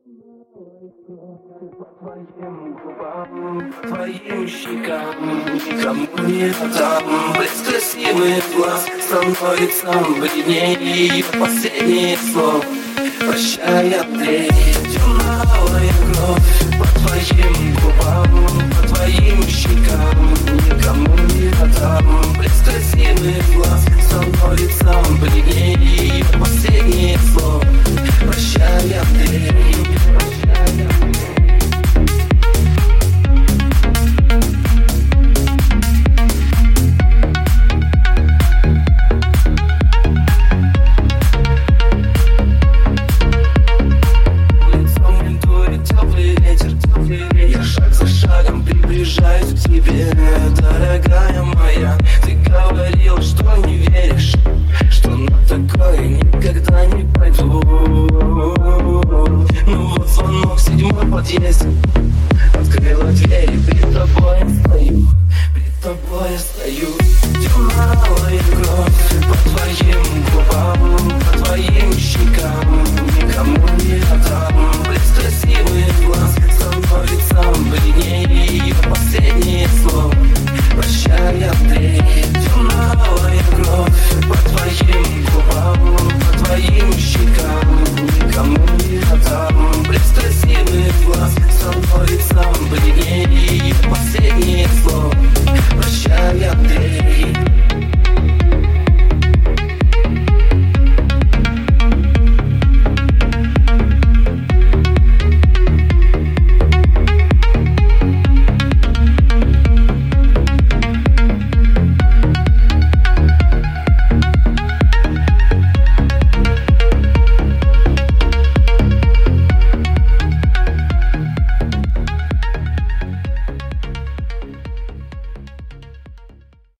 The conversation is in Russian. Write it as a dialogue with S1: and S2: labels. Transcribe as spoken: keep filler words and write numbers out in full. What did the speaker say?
S1: По твоим губам, по твоим щекам никому не отдам. Блеск красивых глаз становится бледнее ее последних слов. Прощай, Андрей, темная кровь. По твоим губам, по твоим щекам никому не отдам. Блеск красивых глаз становится бледнее ее последних слов. Прощай, Андрей. Я шаг за шагом приближаюсь к тебе, дорогая моя. Ты говорила, что не веришь, что на такое никогда не пойду. Ну вот звонок в седьмой подъезде.